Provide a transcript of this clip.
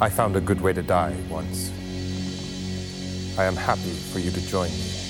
I found a good way to die once. I am happy for you to join me.